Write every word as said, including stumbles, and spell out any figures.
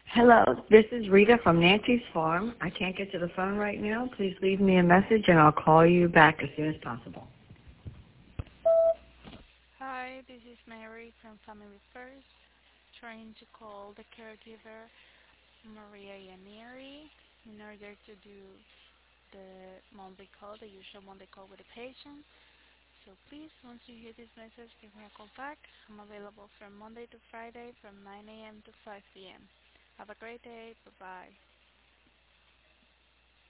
Hello, this is Rita from Nancy's Farm. I can't get to the phone right now. Please leave me a message and I'll call you back as soon as possible. Hi, this is Mary from Family First, trying to call the caregiver Maria Yaneri in order to do the monthly call, the usual monthly call with the patient. So please, once you hear this message, give me a call back. I'm available from Monday to Friday from nine a m to five p m Have a great day. Bye-bye.